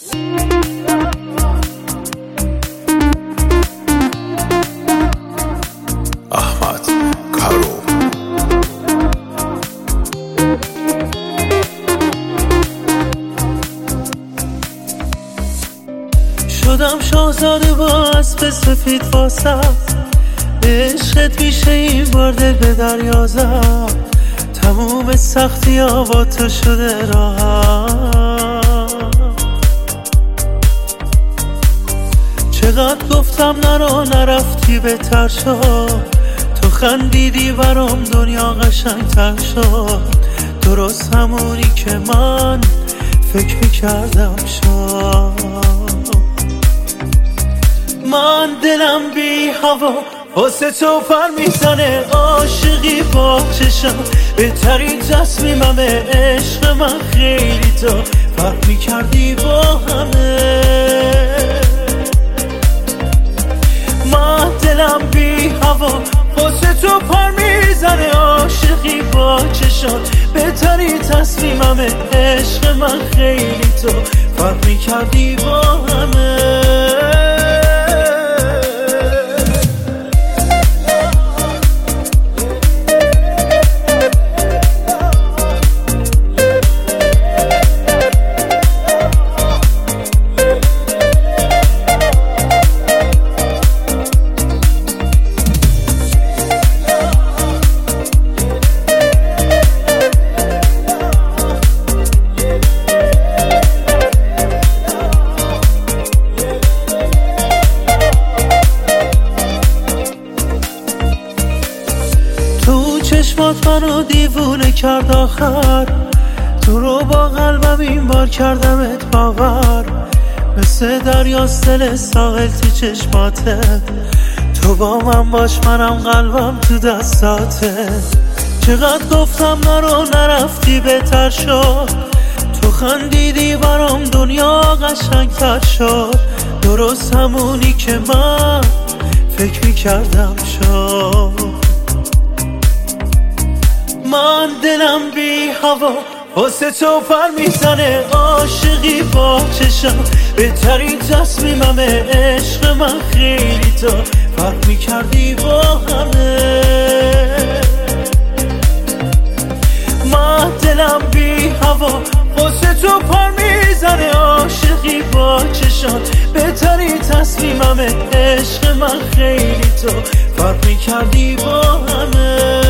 احمد کارو شدم شاهزاده با اسب سفید واسم، به عشقت میشه این بار دل به دریا زد. تموم سختی ها با تو شده راحت. چقدر گفتم نرو نرفتی بهتر شد. تو خندیدی برام دنیا قشنگ تر شد. درست همونی که من فکر میکردم شد. من دلم بی هوا واسه تو پر میزنه. عاشقی با چشم بهترین تصمیممه. عشق من خیلی تو فرق میکردی با همه. من دلم بی هوا واسه تو پر میزنه. عاشقی با چشم بهترین تصمیممه. عشق من خیلی تو فرق میکردی با همه. چشمات منو دیوونه کرد آخر. تو رو با قلبم این بار کردمت باور. مثل دریاست دل ساحل تو چشماته. تو با من باش منم قلبم تو دستاته. چقدر گفتم نرو نرفتی بهتر شد. تو خندیدی برام دنیا قشنگ تر شد. درست همونی که من فکر میکردم شد. من دلم بی هوا واسه تو پر میزنه. عاشقی با چشم بهترین تصمیممه. عشق من خیلی تو فرق میکردی با همه. من دلم بی هوا واسه تو پر میزنه. عاشقی با چشم بهترین تصمیممه. عشق من خیلی تو فرق میکردی با همه.